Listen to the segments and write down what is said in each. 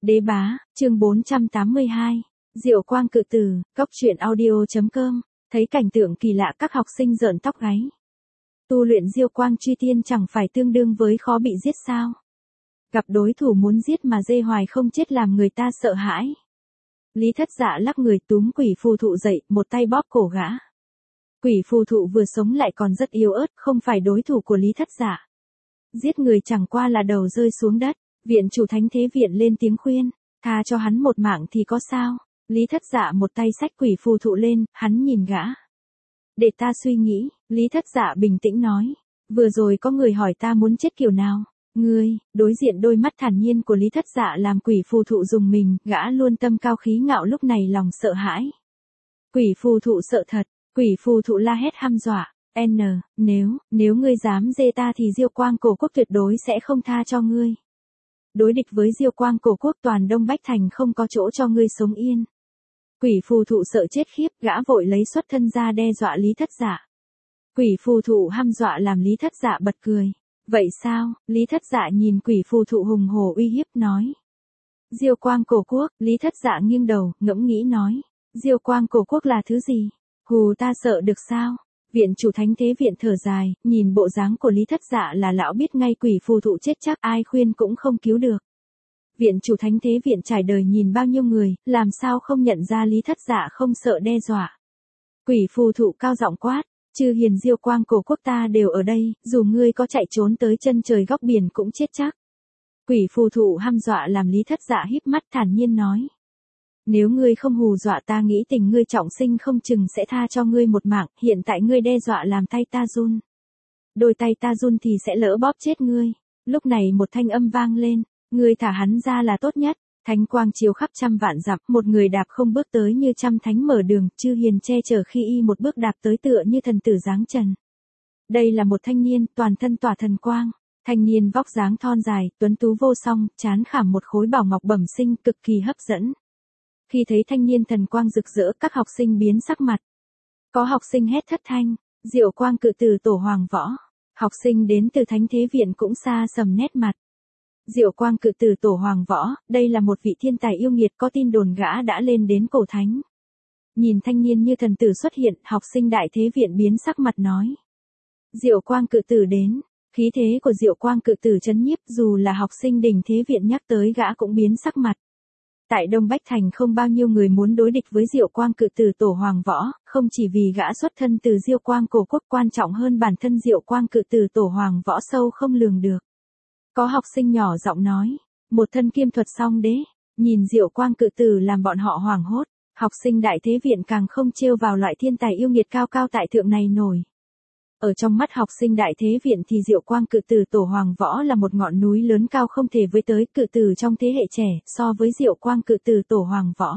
Đế bá, chương 482. Diệu quang cự tử, cốc truyện audio.com. Thấy cảnh tượng kỳ lạ các học sinh rợn tóc gáy. Tu luyện diệu quang truy tiên chẳng phải tương đương với khó bị giết sao? Gặp đối thủ muốn giết mà dê hoài không chết làm người ta sợ hãi. Lý Thất Dạ lắc người túm quỷ phù thụ dậy, một tay bóp cổ gã. Quỷ phù thụ vừa sống lại còn rất yếu ớt, không phải đối thủ của Lý Thất Dạ. Giết người chẳng qua là đầu rơi xuống đất. Viện chủ Thánh Thế Viện lên tiếng khuyên, tha cho hắn một mạng thì có sao? Lý Thất Dạ một tay xách quỷ phù thụ lên, hắn nhìn gã. Để ta suy nghĩ, Lý Thất Dạ bình tĩnh nói. Vừa rồi có người hỏi ta muốn chết kiểu nào? Ngươi, đối diện đôi mắt thản nhiên của Lý Thất Dạ làm quỷ phù thụ dùng mình, gã luôn tâm cao khí ngạo lúc này lòng sợ hãi. Quỷ phù thụ sợ thật, quỷ phù thụ la hét hăm dọa. Nếu ngươi dám dê ta thì Diêu Quang Cổ Quốc tuyệt đối sẽ không tha cho ngươi. Đối địch với Diêu Quang Cổ Quốc toàn Đông Bách Thành không có chỗ cho ngươi sống yên. Quỷ phù thụ sợ chết khiếp, gã vội lấy xuất thân ra đe dọa Lý Thất Dạ. Quỷ phù thụ hăm dọa làm Lý Thất Dạ bật cười. Vậy sao? Lý Thất Dạ nhìn quỷ phù thụ hùng hổ uy hiếp nói. Diêu Quang Cổ Quốc, Lý Thất Dạ nghiêng đầu, ngẫm nghĩ nói. Diêu Quang Cổ Quốc là thứ gì? Hù ta sợ được sao? Viện chủ Thánh Thế Viện thở dài, nhìn bộ dáng của Lý Thất Dạ là lão biết ngay quỷ phù thụ chết chắc ai khuyên cũng không cứu được. Viện chủ Thánh Thế Viện trải đời nhìn bao nhiêu người, làm sao không nhận ra Lý Thất Dạ không sợ đe dọa. Quỷ phù thụ cao giọng quát, chư hiền Diêu Quang Cổ Quốc ta đều ở đây, dù ngươi có chạy trốn tới chân trời góc biển cũng chết chắc. Quỷ phù thụ hăm dọa làm Lý Thất Dạ híp mắt thản nhiên nói. Nếu ngươi không hù dọa ta nghĩ tình ngươi trọng sinh không chừng sẽ tha cho ngươi một mạng, hiện tại ngươi đe dọa làm tay ta run. Đôi tay ta run thì sẽ lỡ bóp chết ngươi. Lúc này một thanh âm vang lên, ngươi thả hắn ra là tốt nhất. Thánh quang chiếu khắp trăm vạn dặm, một người đạp không bước tới như trăm thánh mở đường, chư hiền che chở khi y một bước đạp tới tựa như thần tử giáng trần. Đây là một thanh niên, toàn thân tỏa thần quang. Thanh niên vóc dáng thon dài, tuấn tú vô song, trán khảm một khối bảo ngọc bẩm sinh cực kỳ hấp dẫn. Khi thấy thanh niên thần quang rực rỡ, các học sinh biến sắc mặt. Có học sinh hét thất thanh, Diệu Quang cự tử Tổ Hoàng Võ. Học sinh đến từ Thánh Thế Viện cũng xa sầm nét mặt. Diệu Quang cự tử Tổ Hoàng Võ, đây là một vị thiên tài yêu nghiệt, có tin đồn gã đã lên đến cổ thánh. Nhìn thanh niên như thần tử xuất hiện, học sinh Đại Thế Viện biến sắc mặt nói. Diệu Quang cự tử đến, khí thế của Diệu Quang cự tử chấn nhiếp, dù là học sinh Đình Thế Viện nhắc tới gã cũng biến sắc mặt. Tại Đông Bách Thành không bao nhiêu người muốn đối địch với Diệu Quang cự tử Tổ Hoàng Võ, không chỉ vì gã xuất thân từ Diêu Quang Cổ Quốc, quan trọng hơn bản thân Diệu Quang cự tử Tổ Hoàng Võ sâu không lường được. Có học sinh nhỏ giọng nói, một thân kiêm thuật song đế, nhìn Diệu Quang cự tử làm bọn họ hoảng hốt, học sinh Đại Thế Viện càng không trêu vào loại thiên tài yêu nghiệt cao cao tại thượng này nổi. Ở trong mắt học sinh Đại Thế Viện thì Diệu Quang cự tử Tổ Hoàng Võ là một ngọn núi lớn cao không thể với tới, cự tử trong thế hệ trẻ, so với Diệu Quang cự tử Tổ Hoàng Võ.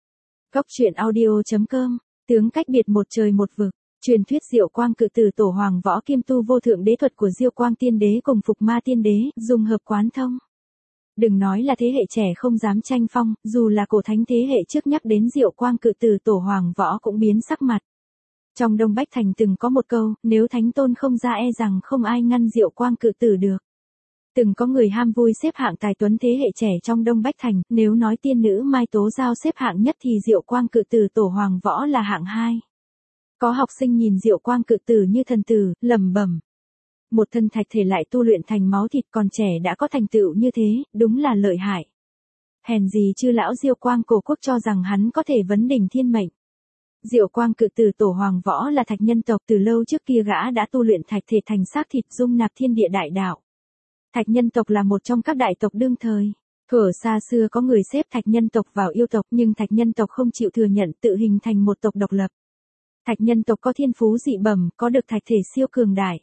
Cốc truyện audio.com, tướng cách biệt một trời một vực, truyền thuyết Diệu Quang cự tử Tổ Hoàng Võ kiêm tu vô thượng đế thuật của Diêu Quang Tiên Đế cùng Phục Ma Tiên Đế, dùng hợp quán thông. Đừng nói là thế hệ trẻ không dám tranh phong, dù là cổ thánh thế hệ trước nhắc đến Diệu Quang cự tử Tổ Hoàng Võ cũng biến sắc mặt. Trong Đông Bách Thành từng có một câu, nếu Thánh Tôn không ra e rằng không ai ngăn Diệu Quang cự tử được. Từng có người ham vui xếp hạng tài tuấn thế hệ trẻ trong Đông Bách Thành, nếu nói tiên nữ Mai Tố Giao xếp hạng nhất thì Diệu Quang cự tử Tổ Hoàng Võ là hạng 2. Có học sinh nhìn Diệu Quang cự tử như thần tử, lẩm bẩm. Một thân thạch thể lại tu luyện thành máu thịt, còn trẻ đã có thành tựu như thế, đúng là lợi hại. Hèn gì chư lão Diêu Quang Cổ Quốc cho rằng hắn có thể vấn đỉnh thiên mệnh. Diệu Quang cự tử Tổ Hoàng Võ là thạch nhân tộc, từ lâu trước kia gã đã tu luyện thạch thể thành xác thịt dung nạp thiên địa đại đạo. Thạch nhân tộc là một trong các đại tộc đương thời. Thuở xa xưa có người xếp thạch nhân tộc vào yêu tộc, nhưng thạch nhân tộc không chịu thừa nhận, tự hình thành một tộc độc lập. Thạch nhân tộc có thiên phú dị bẩm, có được thạch thể siêu cường đại.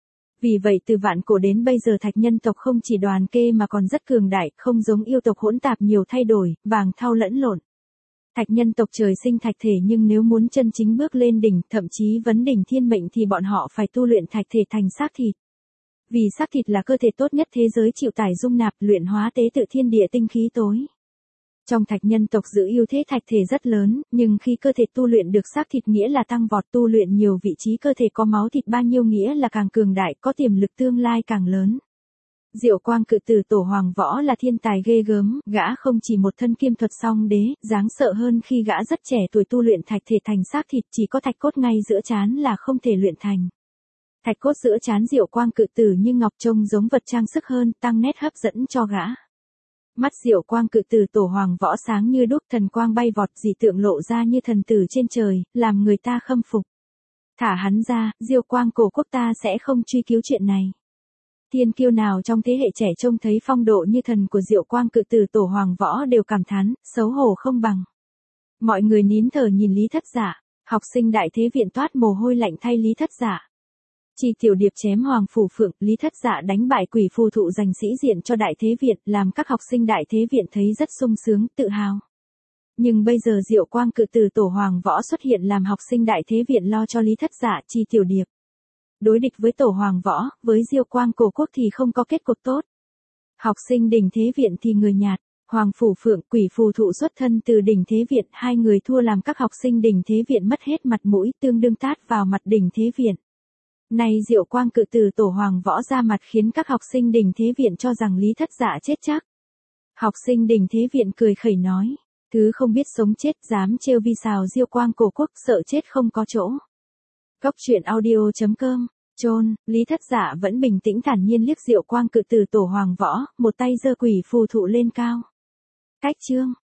Vì vậy từ vạn cổ đến bây giờ thạch nhân tộc không chỉ đoàn kê mà còn rất cường đại, không giống yêu tộc hỗn tạp nhiều thay đổi, vàng thau lẫn lộn. Thạch nhân tộc trời sinh thạch thể, nhưng nếu muốn chân chính bước lên đỉnh, thậm chí vấn đỉnh thiên mệnh thì bọn họ phải tu luyện thạch thể thành xác thịt. Vì xác thịt là cơ thể tốt nhất thế giới, chịu tải dung nạp, luyện hóa tế tự thiên địa tinh khí tối. Trong thạch nhân tộc giữ ưu thế thạch thể rất lớn, nhưng khi cơ thể tu luyện được xác thịt nghĩa là tăng vọt, tu luyện nhiều vị trí cơ thể có máu thịt bao nhiêu nghĩa là càng cường đại, có tiềm lực tương lai càng lớn. Diệu Quang cự tử Tổ Hoàng Võ là thiên tài ghê gớm, gã không chỉ một thân kiêm thuật song đế, đáng sợ hơn khi gã rất trẻ tuổi tu luyện thạch thể thành xác thịt, chỉ có thạch cốt ngay giữa trán là không thể luyện thành. Thạch cốt giữa trán Diệu Quang cự tử như ngọc trông giống vật trang sức hơn, tăng nét hấp dẫn cho gã. Mắt Diệu Quang cự tử Tổ Hoàng Võ sáng như đuốc, thần quang bay vọt, dị tượng lộ ra như thần tử trên trời, làm người ta khâm phục. Thả hắn ra, Diêu Quang cổ quốc ta sẽ không truy cứu chuyện này. Thiên kiêu nào trong thế hệ trẻ trông thấy phong độ như thần của Diệu Quang cự tử Tổ Hoàng Võ đều cảm thán, xấu hổ không bằng. Mọi người nín thở nhìn Lý Thất Dạ, học sinh Đại Thế Viện toát mồ hôi lạnh thay Lý Thất Dạ. Chi Tiểu Điệp chém Hoàng Phủ Phượng, Lý Thất Dạ đánh bại Quỷ Phù Thụ giành sĩ diện cho Đại Thế Viện, làm các học sinh Đại Thế Viện thấy rất sung sướng, tự hào. Nhưng bây giờ Diệu Quang cự tử Tổ Hoàng Võ xuất hiện làm học sinh Đại Thế Viện lo cho Lý Thất Dạ, Chi Tiểu Điệp. Đối địch với Tổ Hoàng Võ, với Diêu Quang cổ quốc thì không có kết cục tốt. Học sinh Đỉnh Thế Viện thì người nhạt, Hoàng Phủ Phượng, Quỷ Phù Thụ xuất thân từ Đỉnh Thế Viện, hai người thua làm các học sinh Đỉnh Thế Viện mất hết mặt mũi, tương đương tát vào mặt Đỉnh Thế Viện. Nay Diệu Quang cự tử Tổ Hoàng Võ ra mặt khiến các học sinh Đỉnh Thế Viện cho rằng Lý Thất Dạ chết chắc. Học sinh Đỉnh Thế Viện cười khẩy nói, thứ không biết sống chết dám trêu vi sào Diêu Quang cổ quốc, sợ chết không có chỗ. Cốc truyện audio.com. Chôn, Lý Thất Dạ vẫn bình tĩnh thản nhiên liếc Diệu Quang cự tử Tổ Hoàng Võ, một tay giơ Quỷ Phù Thụ lên cao. Cách chương